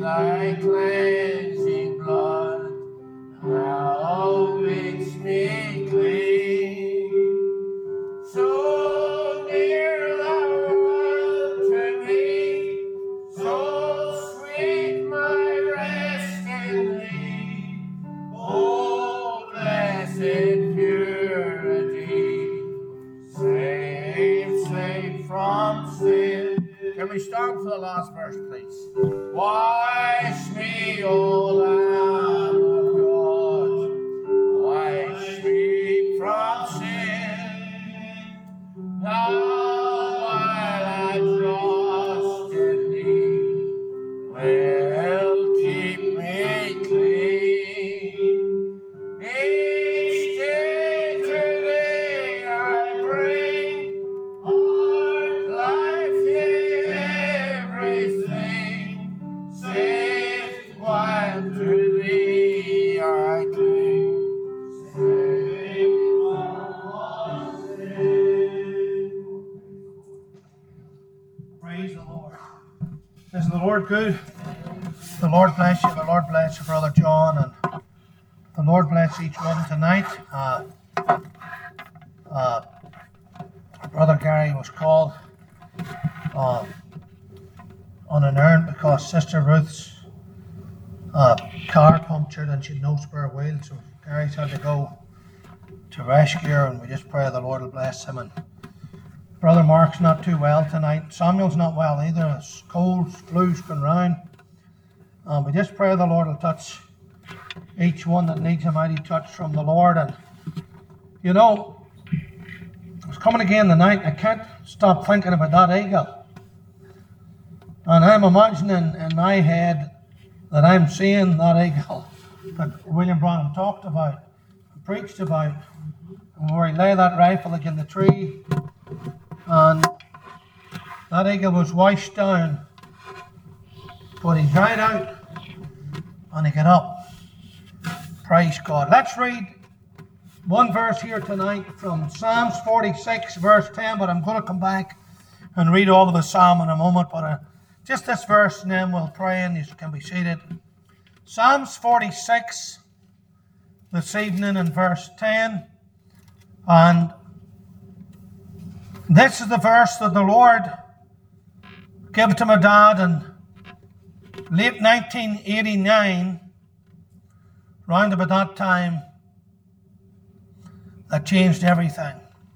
thy cleansing blood, thou makes me clean. So near thou art to me, so sweet my rest in thee. Oh, blessed purity, safe from sin. Can we start for the last verse, please? Wash me, O Lamb of God, wash me from sin. Now while I trust in thee, will keep me clean. Each day to thee I bring, heart, life, everything, safe while to thee I cling. Safe from sin. Praise the Lord. Isn't the Lord good? The Lord bless you. The Lord bless you, Brother John, and the Lord bless each one tonight. Brother Gary was called unerrant because Sister Ruth's car punctured and she had no spare wheel, so Gary's had to go to rescue her, and we just pray the Lord will bless him. And Brother Mark's not too well tonight. Samuel's not well either. It's cold, flu's going round. We just pray the Lord will touch each one that needs a mighty touch from the Lord. And you know, I was coming again tonight. I can't stop thinking about that eagle. And I'm imagining in my head that I'm seeing that eagle that William Branham talked about, preached about, and where he lay that rifle against the tree, and that eagle was washed down, but he dried out and he got up. Praise God. Let's read one verse here tonight from Psalms 46 verse 10, but I'm going to come back and read all of the psalm in a moment, but just this verse and then we'll pray and you can be seated. Psalms 46 this evening in verse 10, and this is the verse that the Lord gave to my dad in late 1989, round about that time, that changed everything.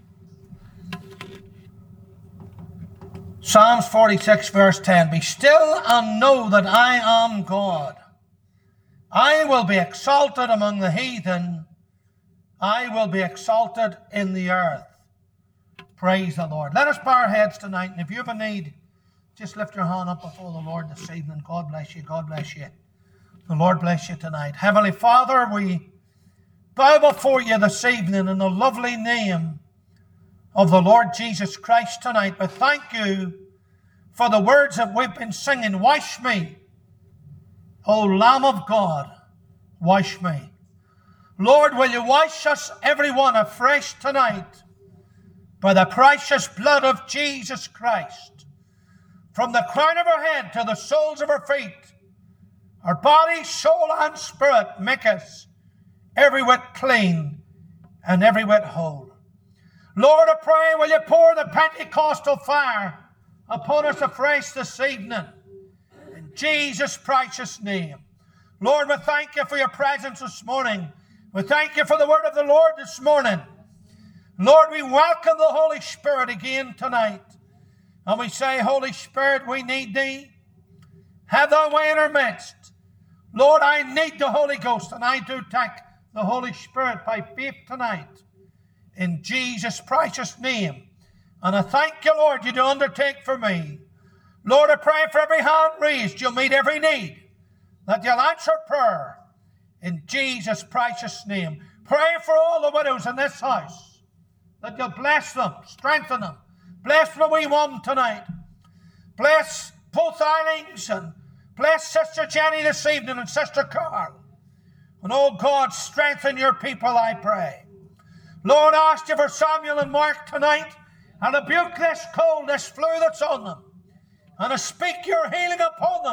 Psalms 46 verse 10, be still and know that I am God. I will be exalted among the heathen. I will be exalted in the earth. Praise the Lord. Let us bow our heads tonight, and if you have a need, just lift your hand up before the Lord this evening. God bless you. God bless you. The Lord bless you tonight. Heavenly Father, we bow before you this evening in the lovely name of the Lord Jesus Christ tonight. But thank you for the words that we've been singing. Wash me, O Lamb of God, wash me. Lord, will you wash us everyone afresh tonight by the precious blood of Jesus Christ, from the crown of our head to the soles of our feet, our body, soul, and spirit. Make us every whit clean and every whit whole. Lord, I pray, will you pour the Pentecostal fire upon us afresh this evening, in Jesus' precious name. Lord, we thank you for your presence this morning. We thank you for the word of the Lord this morning. Lord, we welcome the Holy Spirit again tonight. And we say, Holy Spirit, we need thee. Have thy way in our midst. Lord, I need the Holy Ghost, and I do take the Holy Spirit by faith tonight, in Jesus' precious name. And I thank you, Lord, you do undertake for me. Lord, I pray for every hand raised, you'll meet every need, that you'll answer prayer, in Jesus' precious name. Pray for all the widows in this house, that you'll bless them, strengthen them. Bless the wee one tonight. Bless both Eilings, and bless Sister Jenny this evening and Sister Carl. And oh God, strengthen your people, I pray. Lord, I ask you for Samuel and Mark tonight, and rebuke this cold, this flu that's on them. And I speak your healing upon them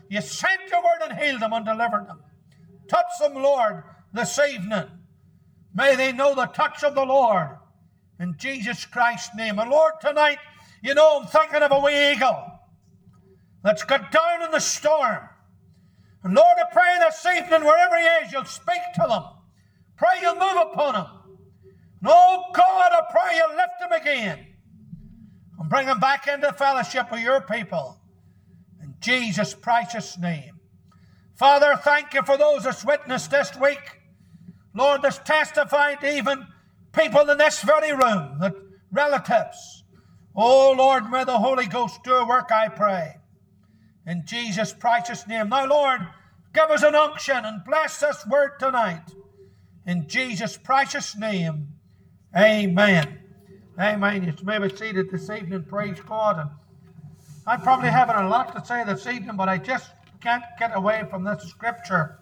You sent your word and healed them and delivered them. Touch them, Lord, this evening. May they know the touch of the Lord in Jesus Christ's name. And Lord, tonight, you know, I'm thinking of a wee eagle that's got down in the storm. And Lord, I pray this evening, wherever he is, you'll speak to them. Pray you'll move upon him. And oh God, I pray you'll lift him again and bring him back into fellowship with your people. In Jesus' precious name. Father, thank you for those that's witnessed this week. Lord, that's testified, even people in this very room, that relatives. Oh Lord, may the Holy Ghost do a work, I pray. In Jesus' precious name. Now, Lord, give us an unction and bless this word tonight. In Jesus' precious name, amen. Amen. You may be seated this evening, praise God. And I probably have a lot to say this evening, but I just can't get away from this scripture.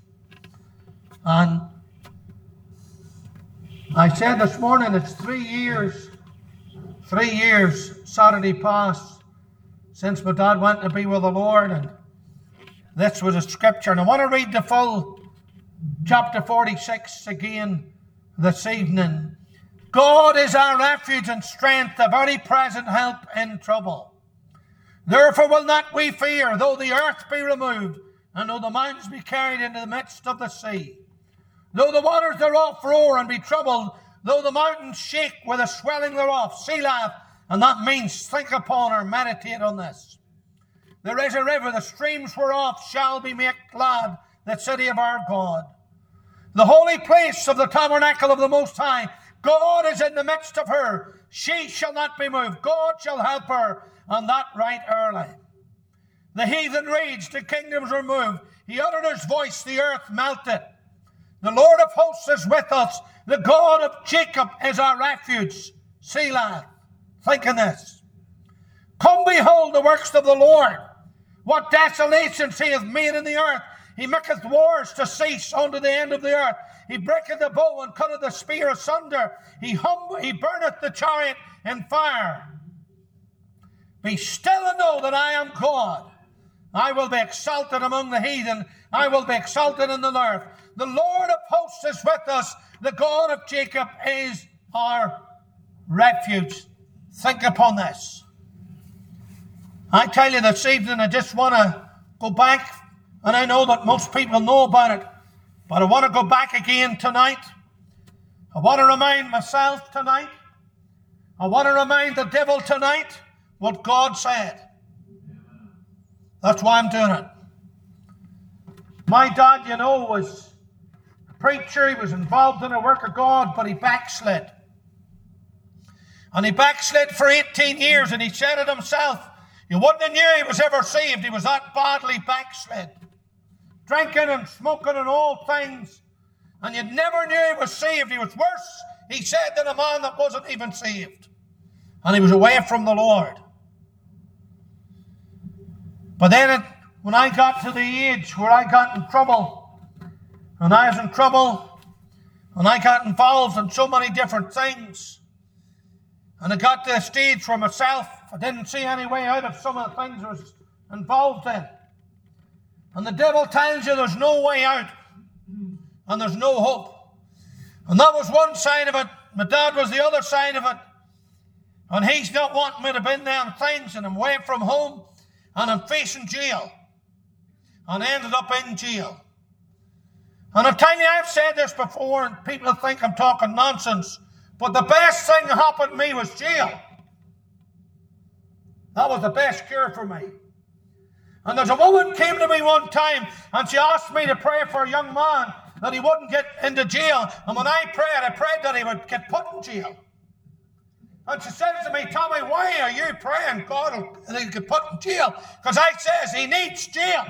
And I said this morning, it's 3 years Saturday past since my dad went to be with the Lord, and this was a scripture. And I want to read the full chapter 46 again this evening. God is our refuge and strength, a very present help in trouble. Therefore will not we fear, though the earth be removed, and though the mountains be carried into the midst of the sea. Though the waters thereof roar and be troubled, though the mountains shake with the swelling thereof. Selah. And that means think upon or meditate on this. There is a river, the streams whereof shall be made glad, the city of our God. The holy place of the tabernacle of the Most High. God is in the midst of her. She shall not be moved. God shall help her, and that right early. The heathen raged, the kingdoms were moved. He uttered his voice, the earth melted. The Lord of hosts is with us. The God of Jacob is our refuge. Selah. Think of this. Come behold the works of the Lord. What desolations he hath made in the earth. He maketh wars to cease unto the end of the earth. He breaketh the bow and cutteth the spear asunder. He burneth the chariot in fire. Be still and know that I am God. I will be exalted among the heathen. I will be exalted in the earth. The Lord of hosts is with us. The God of Jacob is our refuge. Think upon this. I tell you this evening, I just want to go back, and I know that most people know about it, but I want to go back again tonight. I want to remind myself tonight. I want to remind the devil tonight what God said. That's why I'm doing it. My dad, you know, was a preacher. He was involved in the work of God, but he backslid. And he backslid for 18 years, and he said it himself. You wouldn't have knew he was ever saved. He was that badly backslid. Drinking and smoking and all things. And you never knew he was saved. He was worse, he said, than a man that wasn't even saved. And he was away from the Lord. But then when I got to the age where I got in trouble, and I was in trouble, and I got involved in so many different things, and I got to a stage for myself, I didn't see any way out of some of the things I was involved in. And the devil tells you there's no way out, and there's no hope. And that was one side of it. My dad was the other side of it. And he's not wanting me to be in them things, and I'm away from home, and I'm facing jail. And I ended up in jail. And I tell you, I've said this before, and people think I'm talking nonsense, but the best thing that happened to me was jail. That was the best cure for me. And there's a woman came to me one time, and she asked me to pray for a young man that he wouldn't get into jail. And when I prayed that he would get put in jail. And she said to me, Tommy, why are you praying God that he get put in jail? Because I says he needs jail.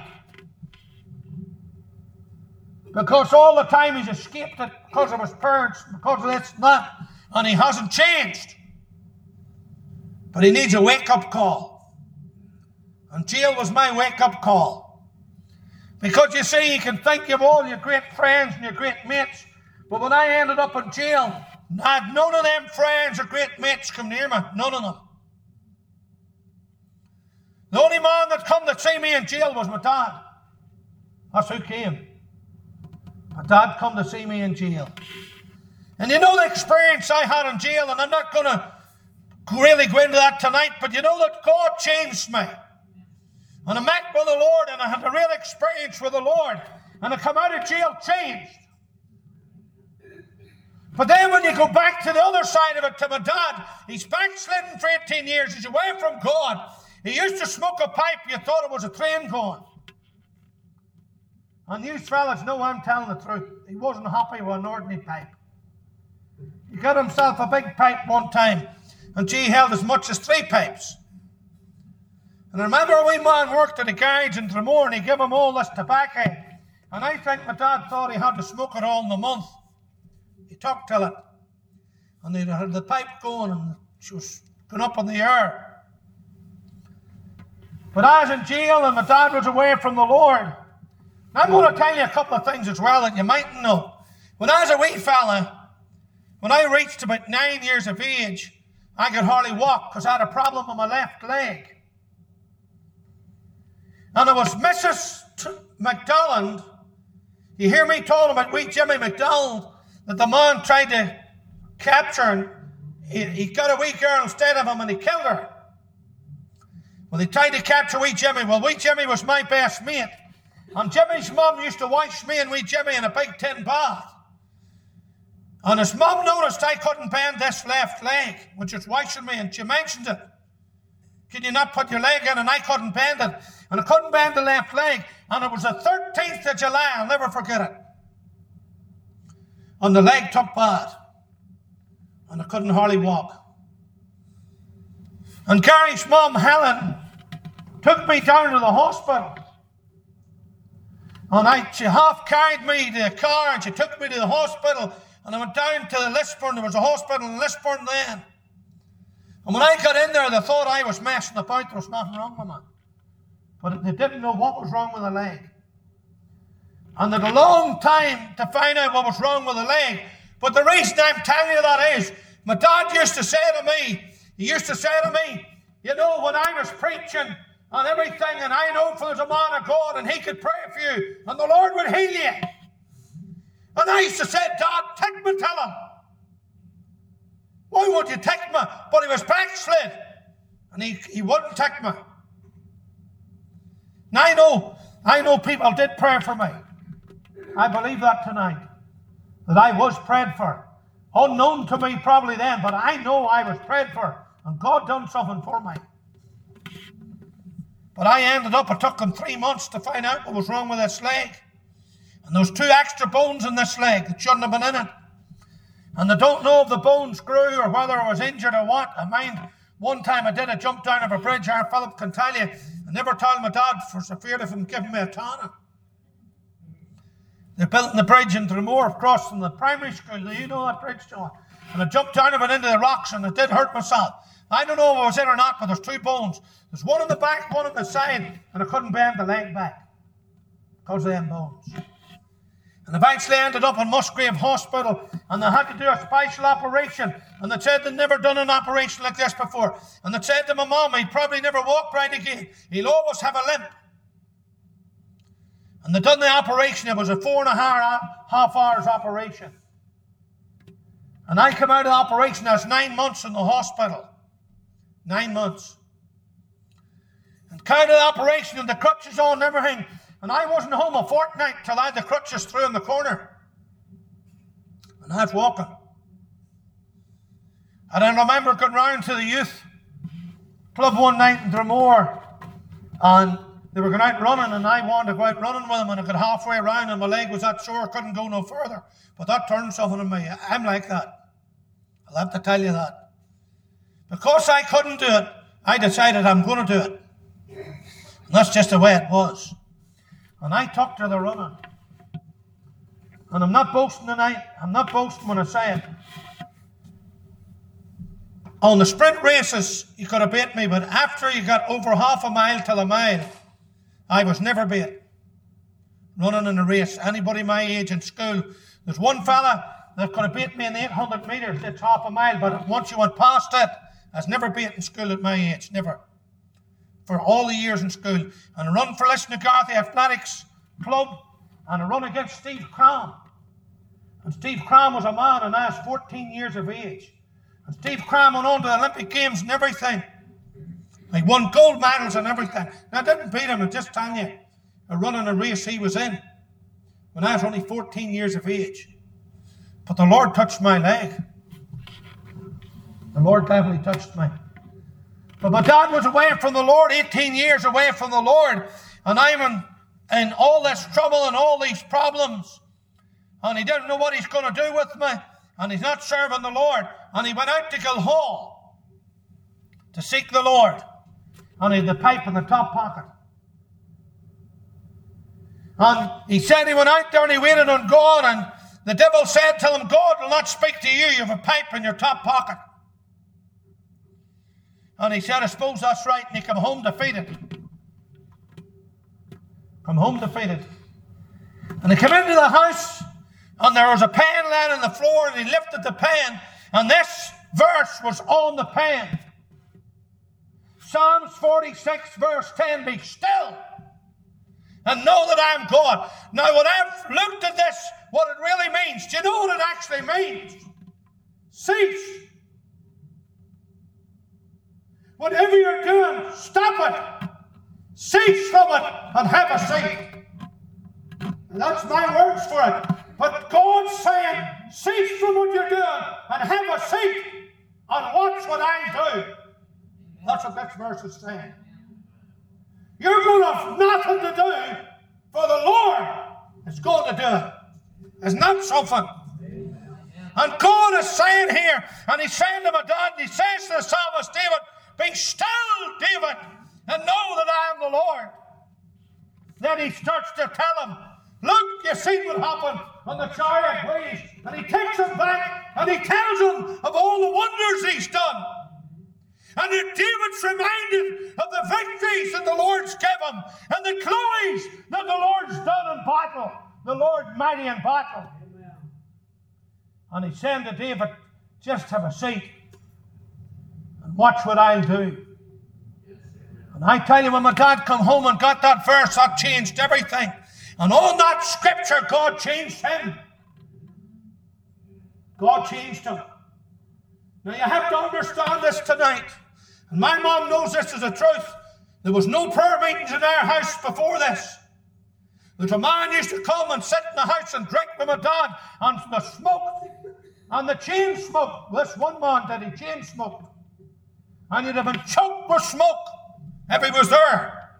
Because all the time he's escaped it because of his parents, because of this and that, and he hasn't changed. But he needs a wake-up call. And jail was my wake-up call. Because you see, you can think you have all your great friends and your great mates, but when I ended up in jail, I had none of them friends or great mates come near me. None of them. The only man that come to see me in jail was my dad. That's who came. My dad come to see me in jail. And you know the experience I had in jail, and I'm not going to really go into that tonight, but you know that God changed me. And I met with the Lord, and I had a real experience with the Lord. And I come out of jail changed. But then when you go back to the other side of it, to my dad, he's backslidden for 18 years. He's away from God. He used to smoke a pipe. You thought it was a train going. And you fellas know I'm telling the truth. He wasn't happy with an ordinary pipe. He got himself a big pipe one time. And he held as much as 3 pipes. And I remember a wee man worked at a garage in Dromore, and he gave him all this tobacco. And I think my dad thought he had to smoke it all in the month. He took till it. And they had the pipe going, and she was going up in the air. But I was in jail, and my dad was away from the Lord. And I'm going to tell you a couple of things as well that you mightn't know. When I was a wee fella, when I reached about 9 years of age, I could hardly walk because I had a problem with my left leg. And it was Mrs. McDonald. You hear me talking about wee Jimmy McDonald, that the man tried to capture, and he got a wee girl instead of him and he killed her. Well, he tried to capture wee Jimmy. Well, wee Jimmy was my best mate. And Jimmy's mum used to wash me and wee Jimmy in a big tin bath. And his mum noticed I couldn't bend this left leg, which was washing me, and she mentioned it. Can you not put your leg in? And I couldn't bend it. And I couldn't bend the left leg. And it was the 13th of July. I'll never forget it. And the leg took bad. And I couldn't hardly walk. And Gary's mum, Helen, took me down to the hospital. And she half carried me to the car, and she took me to the hospital. And I went down to the Lisburn. There was a hospital in Lisburn then. And when I got in there, they thought I was messing about. There was nothing wrong with me. But they didn't know what was wrong with the leg. And it had a long time to find out what was wrong with the leg. But the reason I'm telling you that is, my dad used to say to me, you know, when I was preaching and everything, and I know if there's a man of God and he could pray for you, and the Lord would heal you. And I used to say, Dad, take me, tell him. Why won't you take me? But he was backslid. And he wouldn't take me. Now I know people did pray for me. I believe that tonight. That I was prayed for. Unknown to me probably then, but I know I was prayed for. And God done something for me. But it took them 3 months to find out what was wrong with this leg. And there was 2 extra bones in this leg that shouldn't have been in it. And I don't know if the bones grew or whether I was injured or what. I mind one time I jumped down of a bridge, our Philip can tell you. I never told my dad for fear of him giving me a tanning. They built the bridge in Dromore across from the primary school. Do you know that bridge, John? And I jumped down of it into the rocks, and it did hurt myself. I don't know if I was in or not, but there's 2 bones. There's one on the back, one on the side, and I couldn't bend the leg back because of them bones. And eventually ended up in Musgrave Hospital, and they had to do a special operation. And they said they'd never done an operation like this before. And they said to my mum, he'd probably never walk right again. He'll always have a limp. And they done the operation. It was a 4.5 hours operation. And I came out of the operation. I was 9 months in the hospital. 9 months. And came out of the operation, and the crutches on and everything. And I wasn't home a fortnight till I had the crutches through in the corner. And I was walking. And I remember going round to the youth club one night in Dromore. And they were going out running, and I wanted to go out running with them. And I got halfway around, and my leg was that sore, I couldn't go no further. But that turned something in me. I'm like that. I'll have to tell you that. Because I couldn't do it, I decided I'm going to do it. And that's just the way it was. And I took to the running. And I'm not boasting tonight. I'm not boasting when I say it. On the sprint races, you could have beat me, but after you got over half a mile to a mile, I was never beat. Running in a race. Anybody my age in school. There's one fella that could have beat me in the 800 metres. It's half a mile, but once you went past it, I was never beat in school at my age. Never. for all the years in school. And I run for Lisnagarthy Athletics Club, and I run against Steve Cram. And Steve Cram was a man, and I was 14 years of age. And Steve Cram went on to the Olympic Games and everything. He won gold medals and everything. Now, I didn't beat him, I'm just telling you. I run in a race he was in when I was only 14 years of age. But the Lord touched my leg. The Lord definitely touched me. But my dad was away from the Lord, 18 years away from the Lord. And I'm in all this trouble and all these problems. And he didn't know what he's going to do with me. And he's not serving the Lord. And he went out to Gilhall to seek the Lord. And he had the pipe in the top pocket. And he said he went out there and he waited on God. And the devil said to him, God will not speak to you. You have a pipe in your top pocket. And he said, I suppose that's right. And he came home defeated. Come home defeated. And he came into the house, and there was a pen laying on the floor, and he lifted the pen, and this verse was on the pen. Psalms 46, verse 10, be still, and know that I am God. Now, when I've looked at this, what it really means, do you know what it actually means? Cease. Whatever you're doing, stop it. Cease from it and have a seat. And that's my words for it. But God's saying, cease from what you're doing and have a seat and watch what I do. That's what this verse is saying. You're going to have nothing to do, for the Lord is going to do it. Isn't that something? And God is saying here, and He's saying to my dad, and He says to the psalmist David, be still, David, and know that I am the Lord. Then he starts to tell him, look, you see what happened on the chariot ways. And he takes him back and he tells him of all the wonders he's done. And David's reminded of the victories that the Lord's given and the glories that the Lord's done in battle. The Lord mighty in battle. Amen. And he's saying to David, just have a seat and watch what I'll do. And I tell you, when my dad come home and got that verse, that changed everything. And on that scripture, God changed him. God changed him. Now you have to understand this tonight. And my mom knows this is the truth. There was no prayer meetings in our house before this. There's a man used to come and sit in the house and drink with my dad, and the smoke, and the chain smoke. This one man did, he chain smoked. And he'd have been choked with smoke if he was there.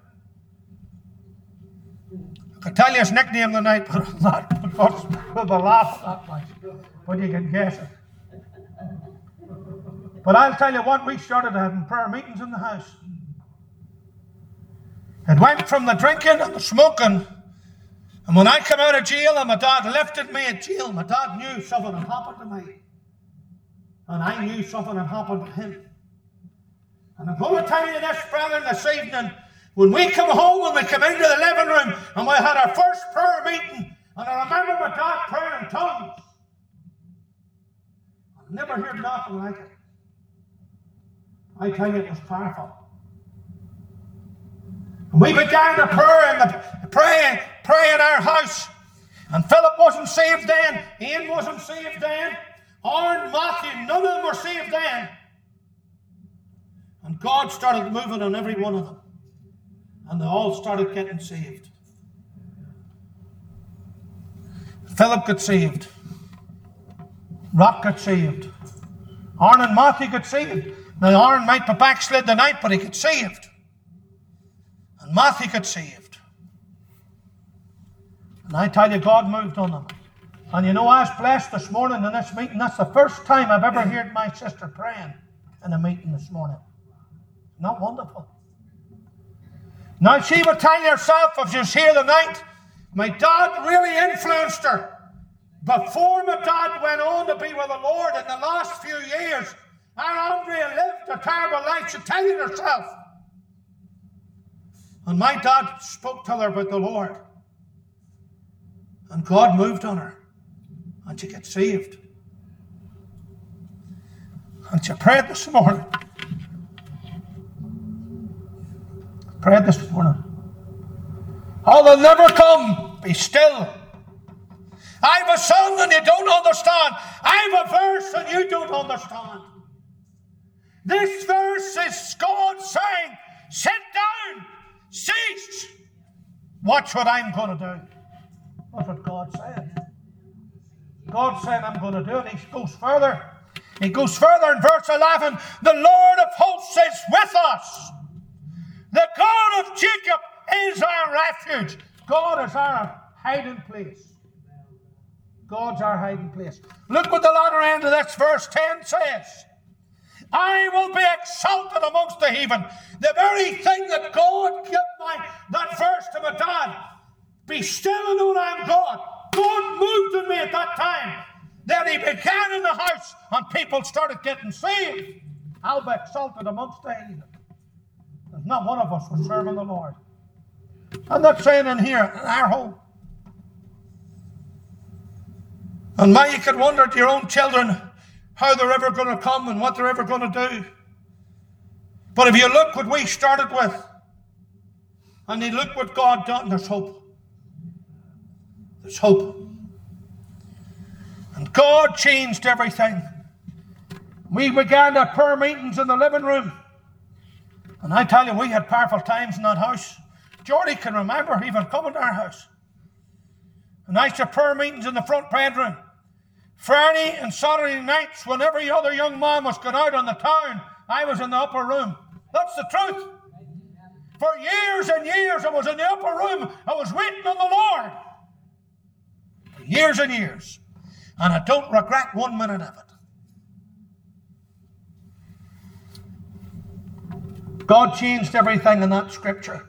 I can tell you his nickname tonight, but I'm not, because we'll be laughing at that much. But you can guess it. But I'll tell you what, we started having prayer meetings in the house. It went from the drinking and the smoking. And when I came out of jail and my dad lifted me in jail, my dad knew something had happened to me. And I knew something had happened to him. And I'm going to tell you this, brethren, this evening. When we come home and we come into the living room and we had our first prayer meeting, and I remember my dad praying in tongues. I've never heard nothing like it. I tell you, it was powerful. And we began to pray in our house. And Philip wasn't saved then. Ian wasn't saved then. Aaron, Matthew, none of them were saved then. And God started moving on every one of them. And they all started getting saved. Philip got saved. Rock got saved. Aaron and Matthew got saved. Now Aaron might be backslid tonight, but he got saved. And Matthew got saved. And I tell you, God moved on them. And you know, I was blessed this morning in this meeting. That's the first time I've ever heard my sister praying in a meeting this morning. Not wonderful. Now she would tell you herself, if she was here tonight, my dad really influenced her. Before my dad went on to be with the Lord in the last few years, our Andrea lived a terrible life. She'd tell you herself. And my dad spoke to her about the Lord. And God moved on her. And she got saved. And she prayed this morning. prayed this morning. Oh, they'll never come. Be still. I've a song and you don't understand. I've a verse and you don't understand. This verse is God saying, sit down, cease. Watch what I'm going to do. That's what God said. God said, I'm going to do it. He goes further. He goes further in verse 11. The Lord of hosts is with us. The God of Jacob is our refuge. God is our hiding place. God's our hiding place. Look what the latter end of this verse 10 says. I will be exalted amongst the heathen. The very thing that God gave that verse to my dad. Be still and know I am God. God moved in me at that time. Then he began in the house and people started getting saved. I'll be exalted amongst the heathen. There's not one of us was serving the Lord. I'm not saying in here, in our home. And now you could wonder to your own children how they're ever going to come and what they're ever going to do. But if you look what we started with, and you look what God done, there's hope. There's hope. And God changed everything. We began our prayer meetings in the living room. And I tell you, we had powerful times in that house. Geordie can remember even coming to our house. And I used to prayer meetings in the front bedroom. Friday and Saturday nights, when every other young man was going out on the town, I was in the upper room. That's the truth. For years and years, I was in the upper room. I was waiting on the Lord. For years and years. And I don't regret 1 minute of it. God changed everything in that scripture.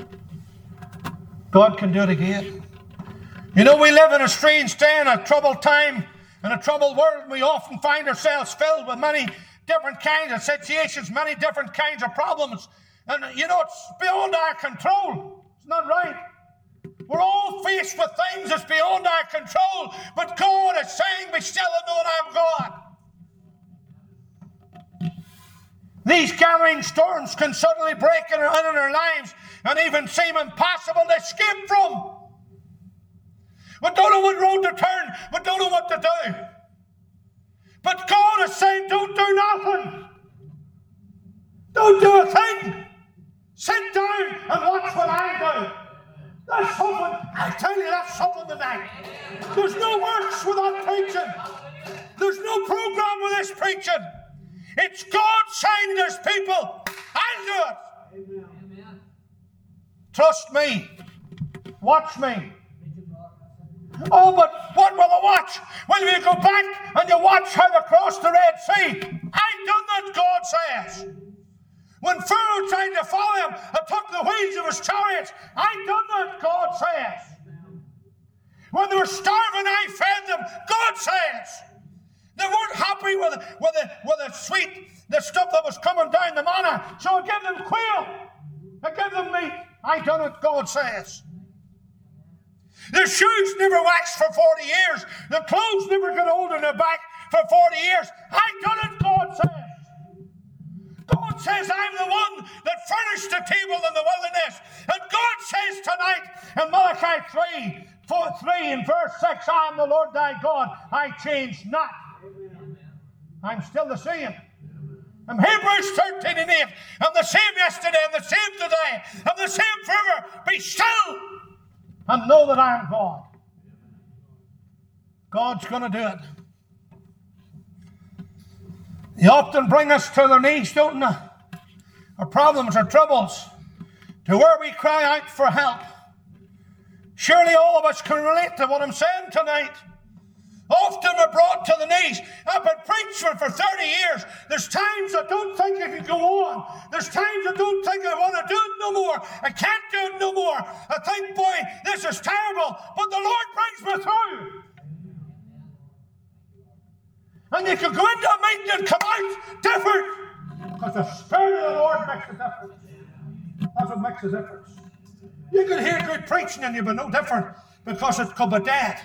God can do it again. You know, we live in a strange day, in a troubled time, in a troubled world. We often find ourselves filled with many different kinds of situations, many different kinds of problems. And, you know, it's beyond our control. It's not right. We're all faced with things that's beyond our control. But God is saying, be still and know that I am God. These gathering storms can suddenly break in our lives and even seem impossible to escape from. We don't know what road to turn. We don't know what to do. But God is saying, don't do nothing. Don't do a thing. Sit down and watch what I do. That's something, I tell you, that's something tonight. There's no works without preaching. There's no program with this preaching. It's God saying to his people, I'll do it. Amen. Trust me. Watch me. Oh, but what will I watch? Well, you go back and you watch how they crossed the Red Sea. I done that, God says. When Pharaoh tried to follow him and took the wheels of his chariots, I done that, God says. When they were starving, I fed them, God says. They weren't happy with the sweet, the stuff that was coming down, the manna, so I gave them quail. I gave them meat. I done it, God says. Their shoes never waxed for 40 years. The clothes never got old in their back for 40 years. I done it, God says. God says, I'm the one that furnished the table in the wilderness. And God says tonight in Malachi 3 and verse 6, I am the Lord thy God. I change not. I'm still the same. I'm Hebrews 13 and 8. I'm the same yesterday. I'm the same today. I'm the same forever. Be still and know that I am God. God's going to do it. They often bring us to their knees, don't they? Our problems, our troubles, to where we cry out for help. Surely all of us can relate to what I'm saying tonight. Often we're brought to the knees. I've been preaching for 30 years. There's times I don't think I can go on. There's times I don't think I want to do it no more. I can't do it no more. I think, boy, this is terrible. But the Lord brings me through. And you can go into a meeting and come out different. Because the Spirit of the Lord makes a difference. That's what makes a difference. You can hear good preaching and you'll be no different because it could be dead.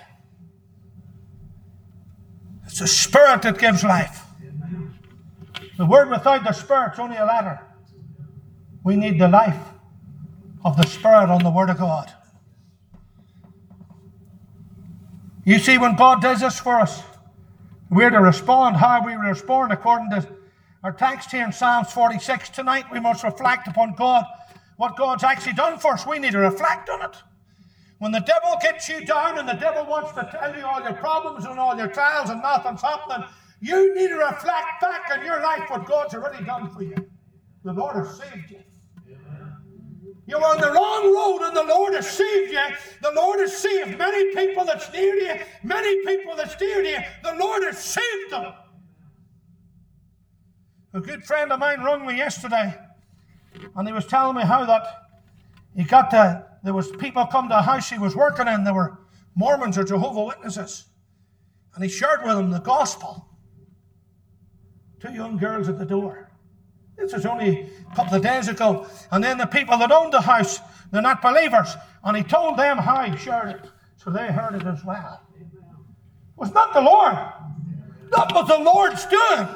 It's the Spirit that gives life. The word without the Spirit's only a letter. We need the life of the Spirit on the Word of God. You see, when God does this for us, we're to respond. How we respond according to our text here in Psalms 46 tonight, we must reflect upon God, what God's actually done for us. We need to reflect on it. When the devil gets you down and the devil wants to tell you all your problems and all your trials and nothing's happening, you need to reflect back on your life what God's already done for you. The Lord has saved you. You're on the wrong road and the Lord has saved you. The Lord has saved many people that's near you. Many people that's dear to you. The Lord has saved them. A good friend of mine rang me yesterday and he was telling me how that there was people come to a house he was working in. There were Mormons or Jehovah's Witnesses. And he shared with them the gospel. 2 young girls at the door. This was only a couple of days ago. And then the people that owned the house, they're not believers. And he told them how he shared it. So they heard it as well. It was not the Lord. That was the Lord's doing.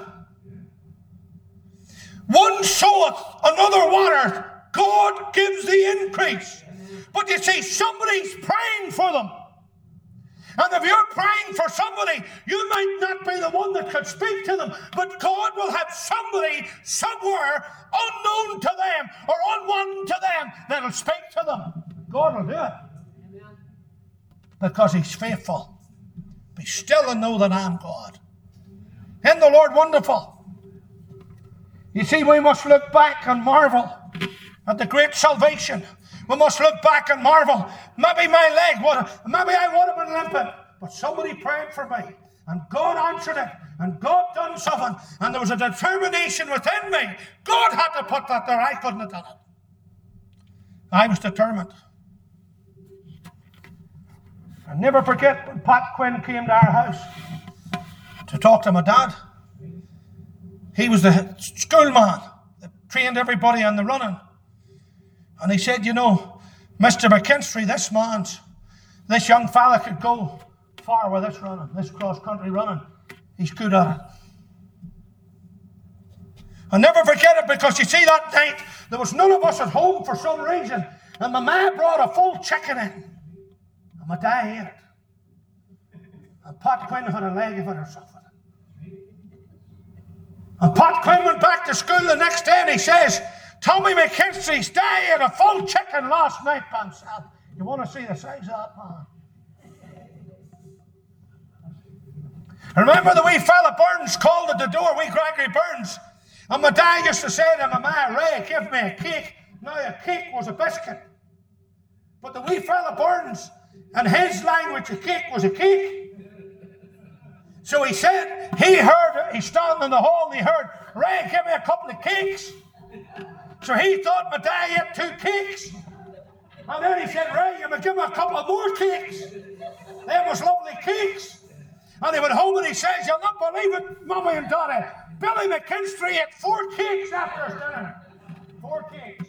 One soweth, another watereth. God gives the increase. But you see, somebody's praying for them. And if you're praying for somebody, you might not be the one that could speak to them, but God will have somebody somewhere unknown to them or unknown to them that'll speak to them. God will do it. Amen. Because He's faithful. Be still and know that I am God. Isn't the Lord wonderful? You see, we must look back and marvel at the great salvation. We must look back and marvel. Maybe my leg maybe I would have been limping, but somebody prayed for me, and God answered it, and God done something, and there was a determination within me. God had to put that there. I couldn't have done it. I was determined. I never forget when Pat Quinn came to our house to talk to my dad. He was the schoolman that trained everybody on the running. And he said, you know, Mr. McKinstry, this young fella could go far with this running, this cross-country running. He's good at it. I'll never forget it because you see that night, there was none of us at home for some reason. And my ma brought a full chicken in. And my dad ate it. And Pat Quinn had a leg of it or something. And Pat Quinn went back to school the next day and he says, Tommy McKinstry's dad ate a full chicken last night by himself. You want to see the size of that man? I remember the wee fella Burns called at the door, wee Gregory Burns. And my dad used to say to my ma, Ray, give me a cake. Now a cake was a biscuit. But the wee fella Burns, in his language, a cake was a cake. So he said, he's standing in the hall and he heard, Ray, give me a couple of cakes. So he thought my dad ate 2 cakes. And then he said, Ray, you may give me a couple of more cakes. They was lovely cakes. And he went home and he says, you'll not believe it, Mummy and Daddy. Billy McKinstry ate 4 cakes after his dinner. 4 cakes.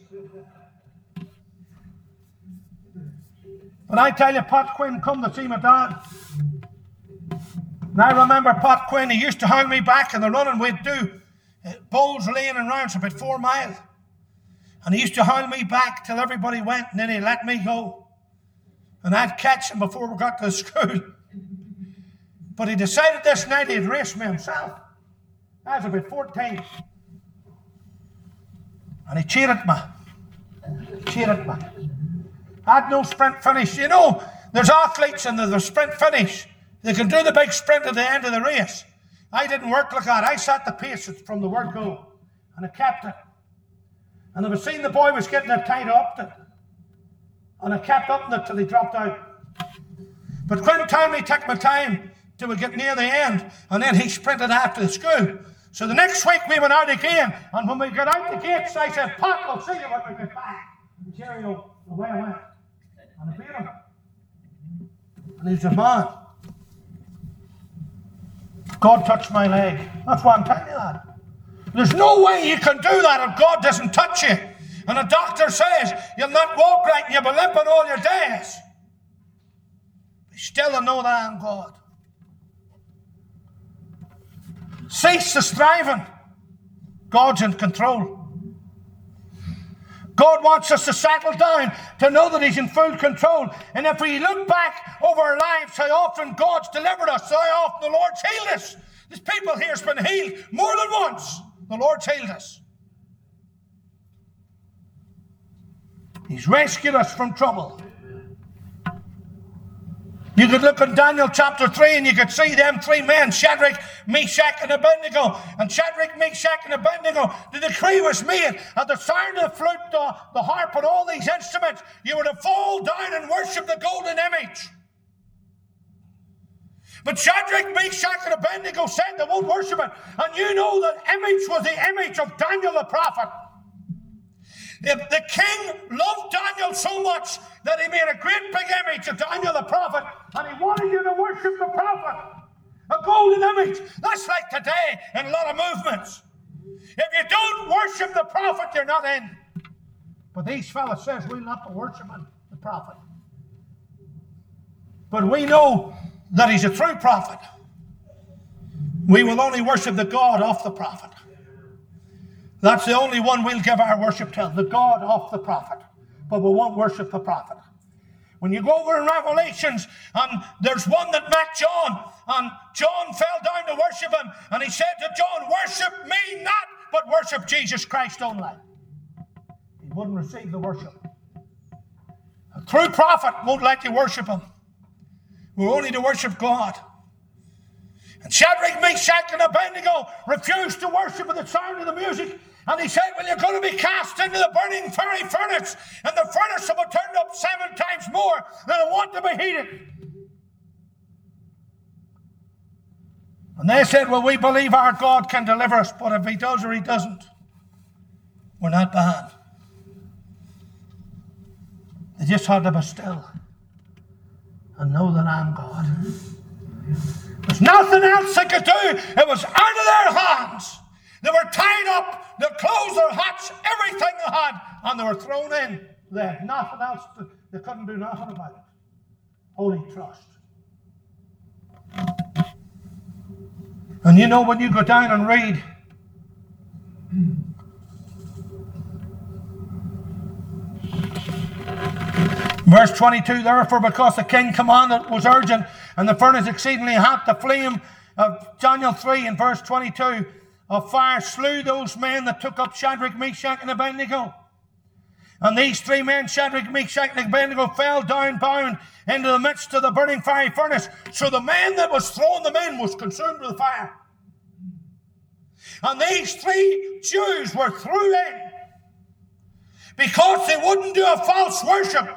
But I tell you, Pat Quinn come to see my dad. And I remember Pat Quinn, he used to hang me back in the running we'd do. Bowls Lane and rounds about 4 miles. And he used to hold me back till everybody went, and then he'd let me go. And I'd catch him before we got to school. But he decided this night he'd race me himself. I was about 14. And he cheated me. I had no sprint finish. You know, there's athletes in the sprint finish. They can do the big sprint at the end of the race. I didn't work like that. I set the pace from the word go. And I kept it. And I was seeing the boy was getting it tied up to it. And I kept up it till he dropped out. But Quinn told me to take my time till we get near the end. And then he sprinted after the school. So the next week we went out again. And when we got out the gates, I said, Pat, I'll see you when we get back. And cheerio, away I went. And I beat him. And he's a man. God touched my leg. That's why I'm telling you that. There's no way you can do that if God doesn't touch you. And a doctor says you'll not walk right and you'll be limping all your days. Be still and know that I am God. Cease the striving. God's in control. God wants us to settle down, to know that He's in full control. And if we look back over our lives, how often God's delivered us, how often the Lord's healed us. There's people here has been healed more than once. The Lord's healed us. He's rescued us from trouble. You could look at Daniel chapter 3 and you could see them three men, Shadrach, Meshach, and Abednego. And Shadrach, Meshach, and Abednego, the decree was made at the sound of the flute, the harp, and all these instruments, you were to fall down and worship the golden image. But Shadrach, Meshach, and Abednego said they won't worship it. And you know that image was the image of Daniel the prophet. The king loved Daniel so much that he made a great big image of Daniel the prophet, and he wanted you to worship the prophet. A golden image. That's like today in a lot of movements. If you don't worship the prophet, you're not in. But these fellas says we're not to worship the prophet. But we know that he's a true prophet. We will only worship the God of the prophet. That's the only one we'll give our worship to, the God of the prophet. But we won't worship the prophet. When you go over in Revelations, and there's one that met John, and John fell down to worship him, and he said to John, worship me not, but worship Jesus Christ only. He wouldn't receive the worship. A true prophet won't let you worship him. We're only to worship God. And Shadrach, Meshach, and Abednego refused to worship at the sound of the music. And he said, well, you're going to be cast into the burning fiery furnace. And the furnace will be turned up 7 times more than it want to be heated. And they said, well, we believe our God can deliver us. But if he does or he doesn't, we're not bad. They just had to be still and know that I'm God. There's nothing else they could do. It was out of their hands. They were tied up, their clothes, their hats, everything they had, and they were thrown in. They had nothing else. They couldn't do nothing about it. Only trust. And you know, when you go down and read verse 22, therefore, because the king commanded was urgent, and the furnace exceedingly hot, the flame of Daniel 3 in verse 22 of fire slew those men that took up Shadrach, Meshach, and Abednego. And these 3 men, Shadrach, Meshach, and Abednego, fell down bound into the midst of the burning fiery furnace. So the man that was throwing them in was consumed with fire. And these 3 Jews were thrown in because they wouldn't do a false worship.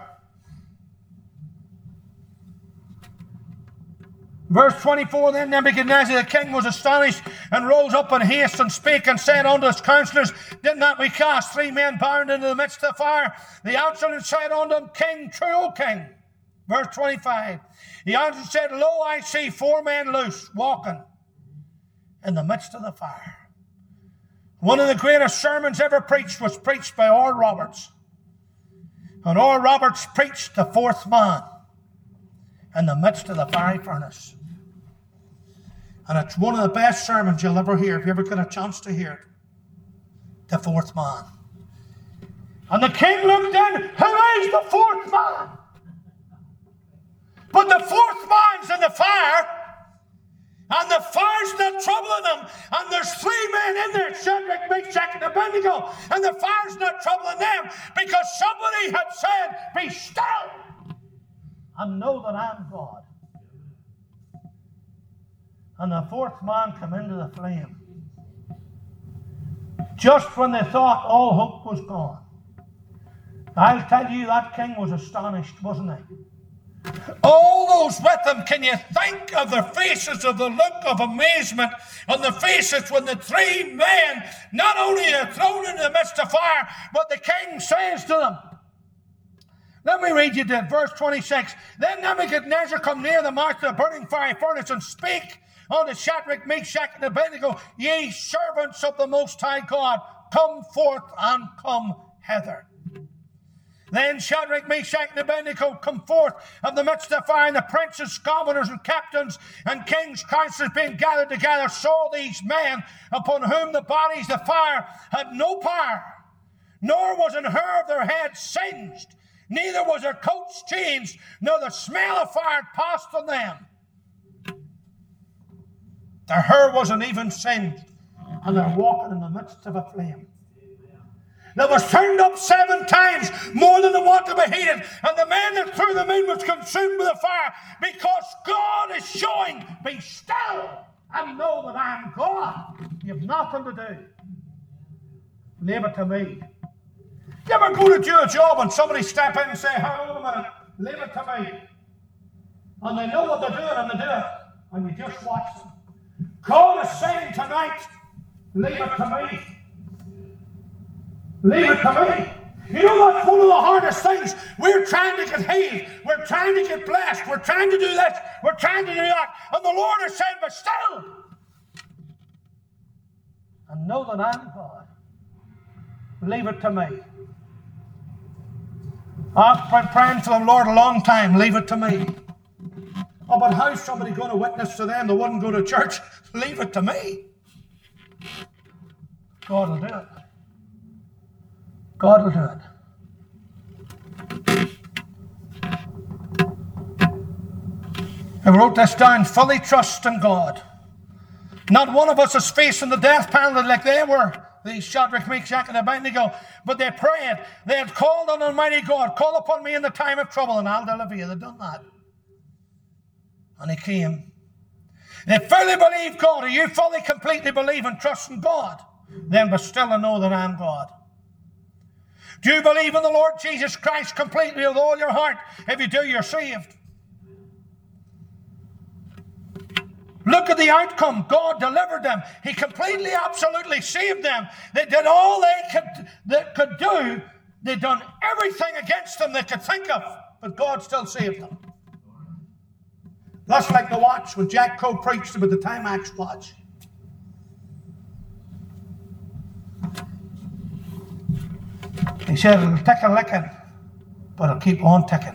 Verse 24, then Nebuchadnezzar the king was astonished and rose up in haste and spake and said unto his counselors, did not we cast 3 men bound into the midst of the fire? They answered and said unto him, King, true, O king. Verse 25, he answered and said, lo, I see 4 men loose, walking in the midst of the fire. One of the greatest sermons ever preached was preached by Oral Roberts. And Oral Roberts preached the 4th man in the midst of the fiery furnace. And it's one of the best sermons you'll ever hear, if you ever get a chance to hear it. The 4th man. And the king looked in, who is the 4th man? But the 4th man's in the fire, and the fire's not troubling him, and there's 3 men in there, Shadrach, Meshach, and Abednego, and the fire's not troubling them, because somebody had said, be still, and know that I'm God. And the 4th man came into the flame. Just when they thought all hope was gone. I'll tell you, that king was astonished, wasn't he? All those with him, can you think of their faces, of the look of amazement on the faces when the 3 men, not only are thrown into the midst of fire, but the king says to them, let me read you that, verse 26. Then Nebuchadnezzar come near the mouth of the burning fiery furnace and spake unto Shadrach, Meshach, and Abednego, ye servants of the Most High God, come forth and come hither. Then Shadrach, Meshach, and Abednego come forth of the midst of the fire, and the princes, governors, and captains, and kings' counselors being gathered together, saw these men upon whom the bodies of fire had no power, nor was an hair of their head singed, neither was their coats changed, nor the smell of fire passed on them. Their hair wasn't even singed, and they're walking in the midst of a flame that was turned up 7 times more than the want to be heated, and the man that threw them in was consumed with the fire, because God is showing, be still and know that I am God. You have nothing to do. Leave it to me. You ever go to do a job and somebody step in and say, hold on a minute, leave it to me. And they know what they're doing and they do it. And you just watch them. God is saying tonight, leave it to me. Leave it to me. You know that's one of the hardest things. We're trying to get healed. We're trying to get blessed. We're trying to do this. We're trying to do that. And the Lord is saying, but still. And know that I'm God. Leave it to me. I've been praying for the Lord a long time. Leave it to me. Oh, but how's somebody going to witness to them that wouldn't go to church? Leave it to me. God will do it. God will do it. I wrote this down. Fully trust in God. Not one of us is facing the death penalty like they were. These Shadrach, Meshach, and Abednego. But they prayed. They had called on Almighty God. Call upon me in the time of trouble and I'll deliver you. They'd done that. And He came. They fully believe God. Are you fully, completely believe and trust in God? Then be still and know that I am God. Do you believe in the Lord Jesus Christ completely with all your heart? If you do, you're saved. Look at the outcome. God delivered them. He completely, absolutely saved them. They did all they could do. They'd done everything against them they could think of, but God still saved them. That's like the watch when Jack Coe preached about the Timex watch. He said it'll tick a licking, but it'll keep on ticking.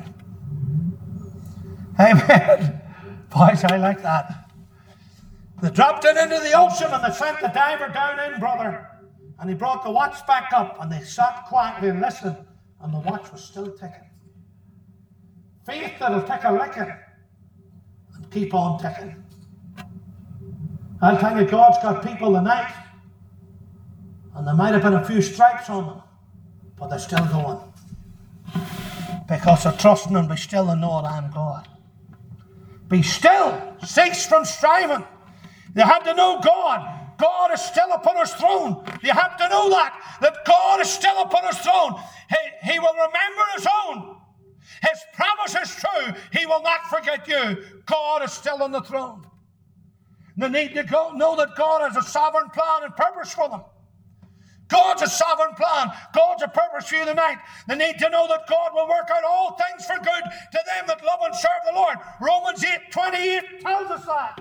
Amen. Boys, I like that. They dropped it into the ocean and they sent the diver down in, brother. And he brought the watch back up and they sat quietly and listened, and the watch was still ticking. Faith that'll tick a licking and keep on ticking. I'll tell you, God's got people tonight, and there might have been a few stripes on them, but they're still going. Because they're trusting and be still and know that I am God. Be still. Cease from striving. You have to know God. God is still upon His throne. You have to know that God is still upon His throne. He will remember His own. His promise is true. He will not forget you. God is still on the throne. They need to know that God has a sovereign plan and purpose for them. God's a sovereign plan. God's a purpose for you tonight. They need to know that God will work out all things for good to them that love and serve the Lord. Romans 8:28 tells us that.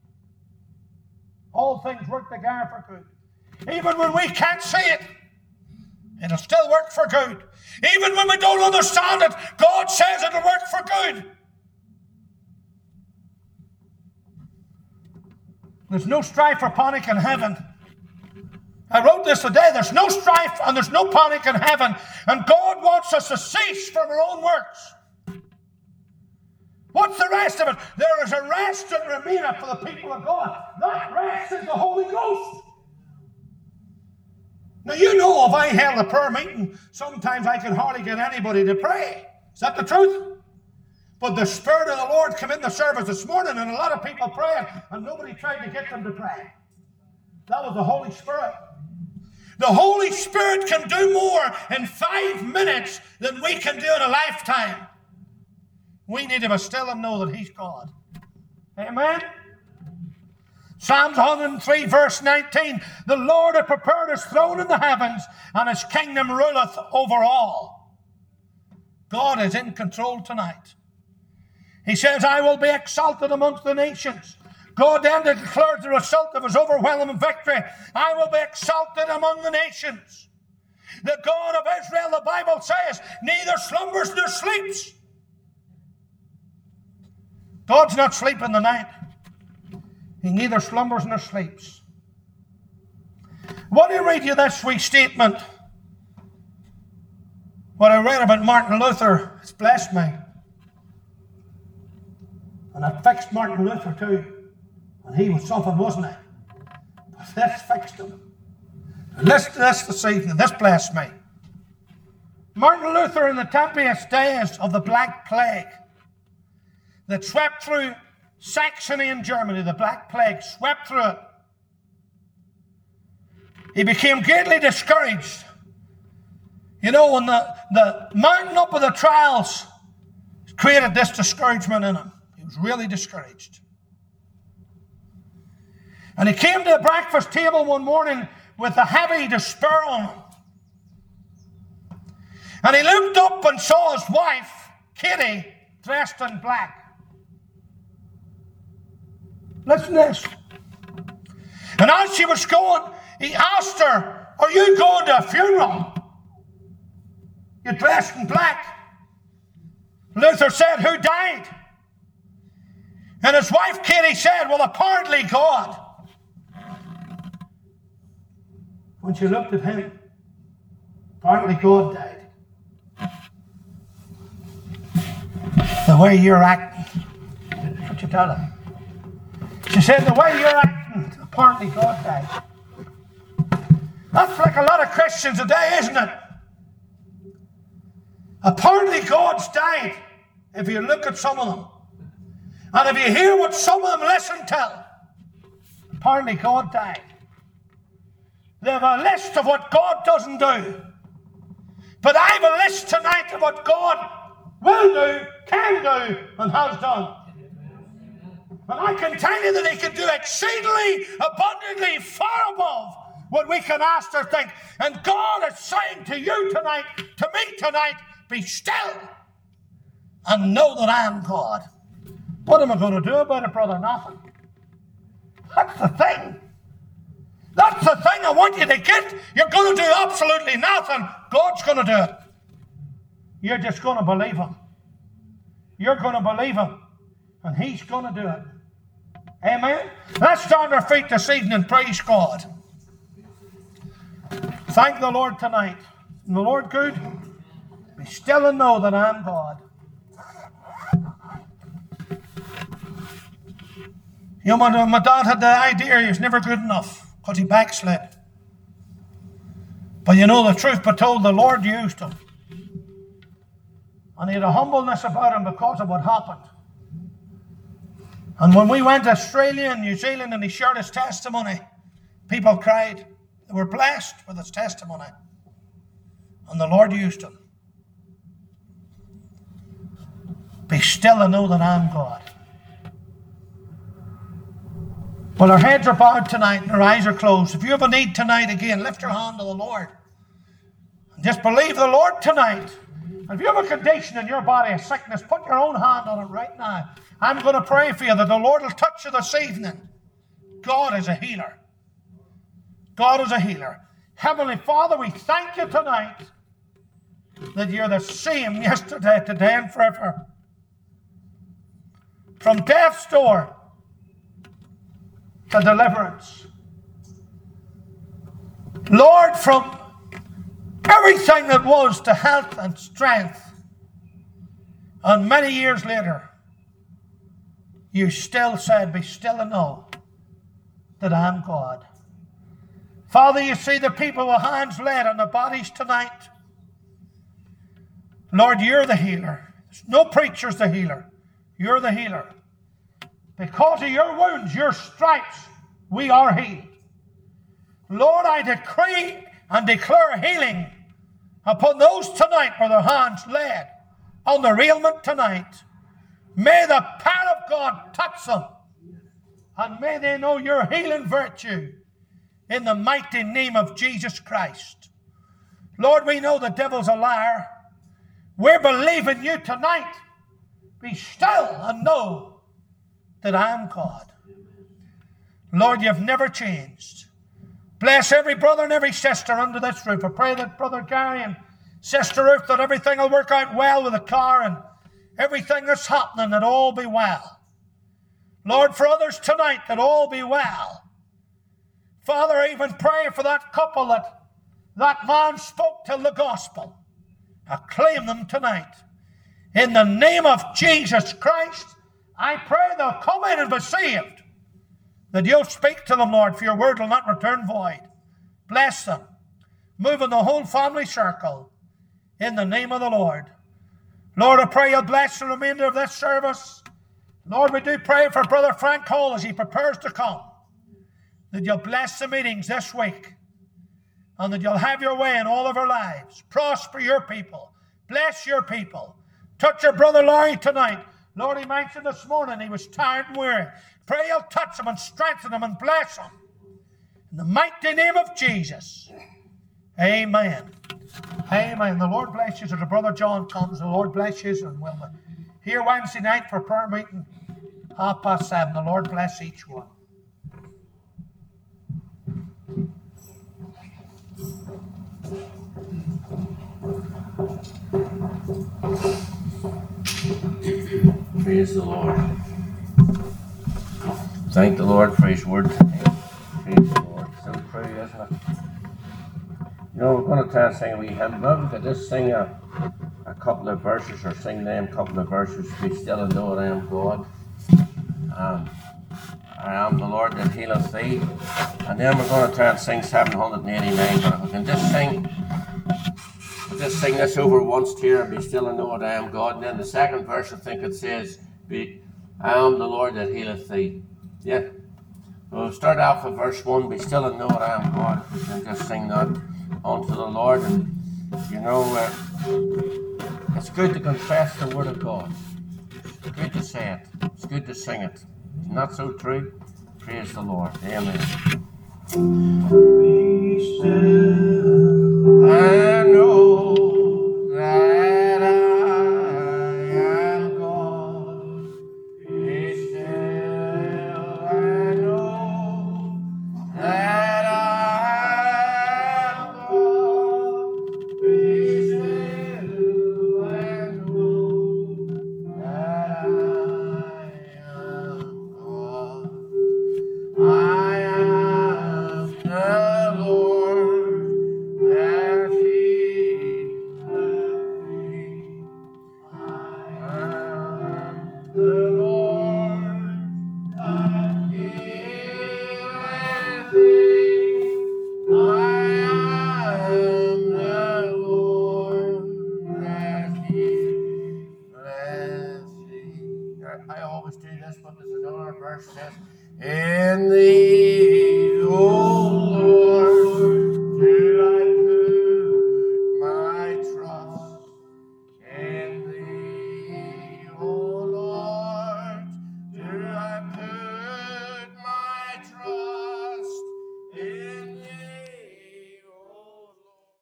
All things work together for good. Even when we can't see it, it'll still work for good. Even when we don't understand it, God says it'll work for good. There's no strife or panic in heaven. I wrote this today. There's no strife and there's no panic in heaven. And God wants us to cease from our own works. What's the rest of it? There is a rest that remaineth for the people of God. That rest is the Holy Ghost. Now, you know, if I held a prayer meeting, sometimes I could hardly get anybody to pray. Is that the truth? But the Spirit of the Lord came in the service this morning, and a lot of people praying, and nobody tried to get them to pray. That was the Holy Spirit. The Holy Spirit can do more in 5 minutes than we can do in a lifetime. We need to be still and know that He's God. Amen? Psalms 103 verse 19. The Lord hath prepared His throne in the heavens, and His kingdom ruleth over all. God is in control tonight. He says, I will be exalted amongst the nations. God then declares the result of His overwhelming victory. I will be exalted among the nations. The God of Israel, the Bible says, neither slumbers nor sleeps. God's not sleeping tonight. He neither slumbers nor sleeps. I want to read you this wee statement What I read about Martin Luther, it's blessed me. And it fixed Martin Luther too. And he was something, wasn't he? But this fixed him. And listen to this evening. This blessed me. Martin Luther, in the tempestuous days of the Black Plague that swept through Saxony in Germany, the Black Plague swept through it. He became greatly discouraged. You know, when the mounting up of the trials created this discouragement in him. He was really discouraged. And he came to the breakfast table one morning with a heavy despair on him. And he looked up and saw his wife, Katie, dressed in black. Listen to this. And as she was going, he asked her, "Are you going to a funeral? You're dressed in black." Luther said, "Who died?" And his wife, Katie, said, "Well, apparently God." When she looked at him, apparently God died. The way you're acting, that's what you tell him. She said, "The way you're acting, apparently God died." That's like a lot of Christians today, isn't it? Apparently God's died, if you look at some of them. And if you hear what some of them listen to, apparently God died. They have a list of what God doesn't do. But I have a list tonight of what God will do, can do, and has done. And I can tell you that He can do exceedingly, abundantly, far above what we can ask or think. And God is saying to you tonight, to me tonight, be still and know that I am God. What am I going to do about it, brother? Nothing. That's the thing. That's the thing I want you to get. You're going to do absolutely nothing. God's going to do it. You're just going to believe Him. You're going to believe Him. And He's going to do it. Amen? Let's stand on our feet this evening and praise God. Thank the Lord tonight. And the Lord good. Be still and know that I am God. You know, my dad had the idea he was never good enough because he backslid. But you know, the truth be told, the Lord used him. And he had a humbleness about him because of what happened. And when we went to Australia and New Zealand and he shared his testimony, people cried. They were blessed with his testimony. And the Lord used him. Be still and know that I am God. Well, our heads are bowed tonight and our eyes are closed. If you have a need tonight, again, lift your hand to the Lord. And just believe the Lord tonight. And if you have a condition in your body, a sickness, put your own hand on it right now. I'm going to pray for you that the Lord will touch you this evening. God is a healer. God is a healer. Heavenly Father, we thank you tonight that you're the same yesterday, today, and forever. From death's door to deliverance. Lord, from everything that was to health and strength. And many years later, you still said, be still and know that I am God. Father, you see the people with hands laid on their bodies tonight. Lord, you're the healer. There's no preacher's the healer. You're the healer. Because of your wounds, your stripes, we are healed. Lord, I decree and declare healing upon those tonight with their hands laid on their ailment tonight. May the power of God touch them. And may they know your healing virtue in the mighty name of Jesus Christ. Lord, we know the devil's a liar. We're believing you tonight. Be still and know that I am God. Lord, you've never changed. Bless every brother and every sister under this roof. I pray that Brother Gary and Sister Ruth, that everything will work out well with the car and everything that's happening, that all be well. Lord, for others tonight, that all be well. Father, I even pray for that couple that man spoke till the gospel. I claim them tonight. In the name of Jesus Christ, I pray they'll come in and be saved. That you'll speak to them, Lord, for your word will not return void. Bless them. Move in the whole family circle. In the name of the Lord. Lord, I pray you'll bless the remainder of this service. Lord, we do pray for Brother Frank Hall as he prepares to come. That you'll bless the meetings this week. And that you'll have your way in all of our lives. Prosper your people. Bless your people. Touch your brother Larry tonight. Lord, he mentioned this morning he was tired and weary. Pray you'll touch him and strengthen him and bless him. In the mighty name of Jesus. Amen. Amen. The Lord bless you as the Brother John comes. The Lord bless you and we'll be here Wednesday night for prayer meeting, 7:30. The Lord bless each one. Praise the Lord. Thank the Lord for His word today. Praise the Lord. So true, isn't it? You know, we're going to try and sing a wee hymn. Maybe we could just sing a couple of verses, or sing them a couple of verses. Be still and know that I am God. I am the Lord that healeth thee. And then we're going to try and sing 789. But if we can just sing this over once here, and be still and know that I am God. And then the second verse, I think it says, I am the Lord that healeth thee. Yeah. We'll start off with verse 1, be still and know that I am God. We can just sing that unto the Lord. And you know, it's good to confess the word of God. It's good to say it. It's good to sing it. Isn't that so true? Praise the Lord. Amen. Be still and know that I am God. Be still and know that I am God. Be still and know that I am God. I am the Lord that healeth thee. I am the Lord that healeth thee. I am the Lord that healeth thee. I always do this, but there's another verse that says, in the